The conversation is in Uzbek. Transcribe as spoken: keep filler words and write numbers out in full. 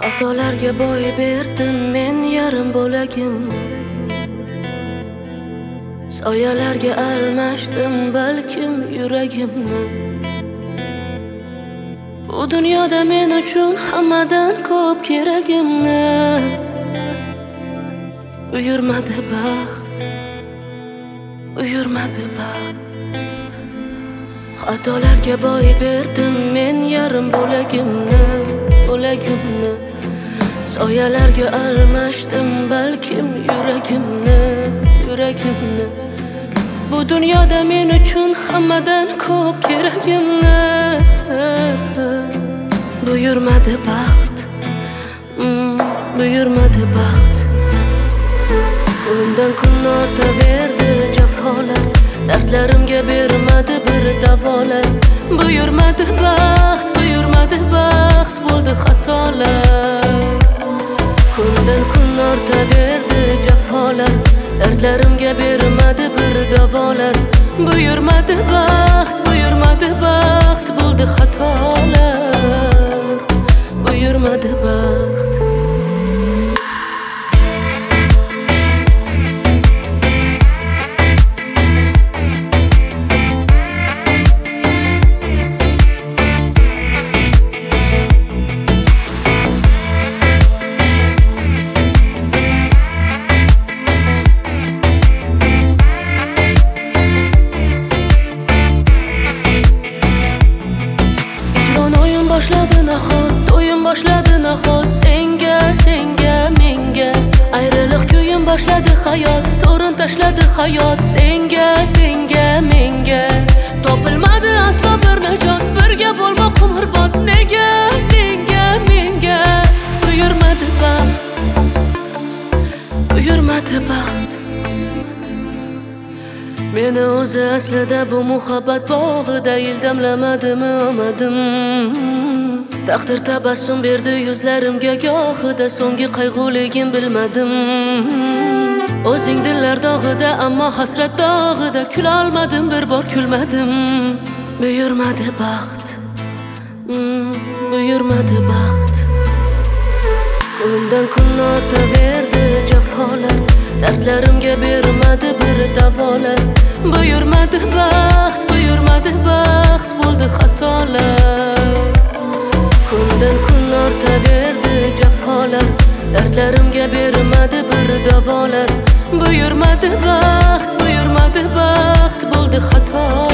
Xatolarga boy berdim men yarim bo'lagimni. Soyalarga almashdim balkim yuragimni. Bu dunyoda men uchun hammadan ko'p keragimni buyurmadi baxt, buyurmadi baxt. Xatolarga boy berdim men yarim bo'lagimni, bo'lagimni. Soyalarga almashdim balkim yuragimni, yuragimni. Bu dunyoda men uchun hammadan ko'p keragimni buyurmadi baxt, mm, buyurmadi baxt. Kundan kun ortaverdi jafolar, dardlarimga bermadi bir davolar. Buyurmadi baxt, buyurmadi baxt, bo'ldi xatolar. Kundan kun ortaverdi jafolar, dardlarimga bermadi bir davolar. Buyurmadi baxt, buyurmadi baxt, bo'ldi xatolar. Buyurmadi baxt. Boshladi nahot, o'yin boshladi nahot, senga, senga, menga. Ayriliq kuyim boshladi hayot, to'rin tashladi hayot, senga, senga, menga. Topilmadi aslo bir najot, birga bo'lmoq umrbod, nega senga, menga. Buyurmadi baxt, buyurmadi baxt. Meni o'zi aslida bu muhabbat bog'ida ildamlamadimi omadim. Taqdir tabassum berdi yuzlarimga gohida, so'nggi qayg'uligim bilmadim. O'zing dillar dog'ida, ammo hasrat dog'ida kula olmadim, bir bor kulmadim. Buyurmadi baxt, mm, buyurmadi baxt. Kundan kun ortaverdi jafolar, dardlarimga bermadi bir davolar. Buyurmadi baxt, buyurmadi baxt, bo'ldi xatolar. Kundan kun ortaverdi jafolar, dardlarimga bermadi bir davolar. Buyurmadi baxt, buyurmadi baxt, bo'ldi xatolar.